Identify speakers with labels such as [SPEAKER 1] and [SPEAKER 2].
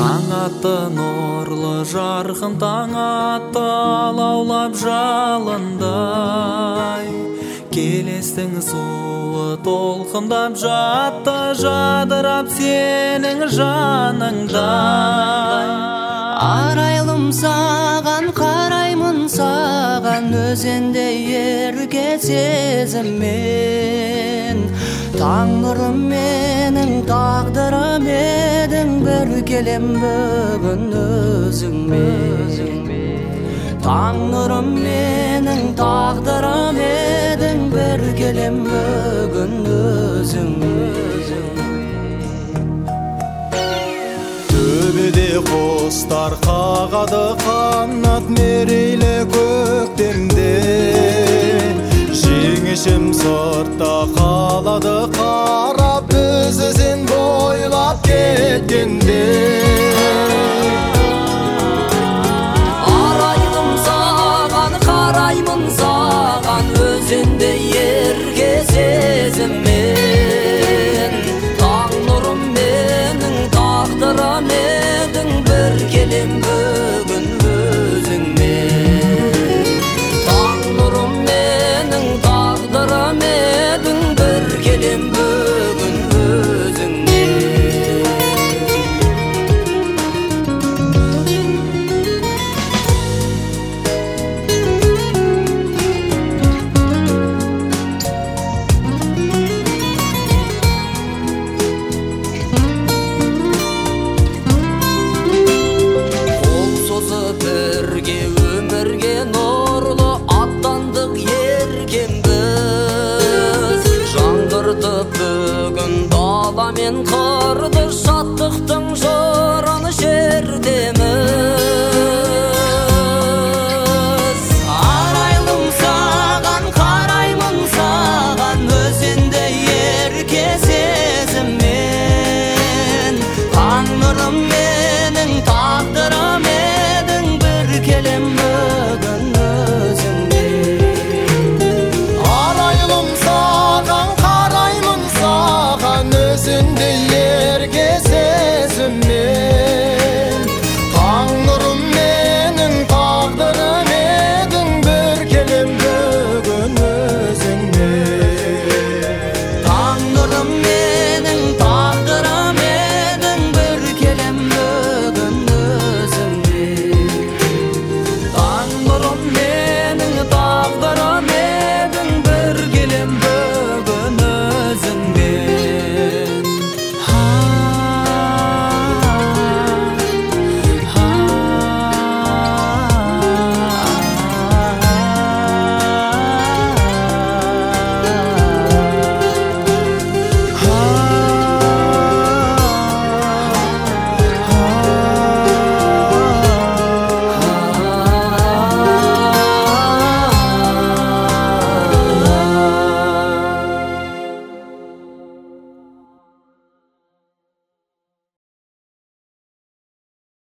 [SPEAKER 1] Таң атты нұрлы жарқын, таң атты лаулап жалындай. Келестің суы толқындап жатты, жадырап сенің жаныңдай.
[SPEAKER 2] Арайлым саған, қараймын саған, өзендей ерке сезіммен. Таң нұрым менің, тағдырым едің, бір келем бүгін өзіңмен. Таң нұрым менің, тағдырым едің, бір келем бүгін өзіңмен.
[SPEAKER 3] Төбеде құстар қағады қанат, мерейлі көктемде. Жеңешем сыртта қалады қарап, өзі сен бойлап кеткенде.
[SPEAKER 2] Арайлым саған, қараймын саған, өзендей ерке сезіммен. Таң нұрым менің, тағдырым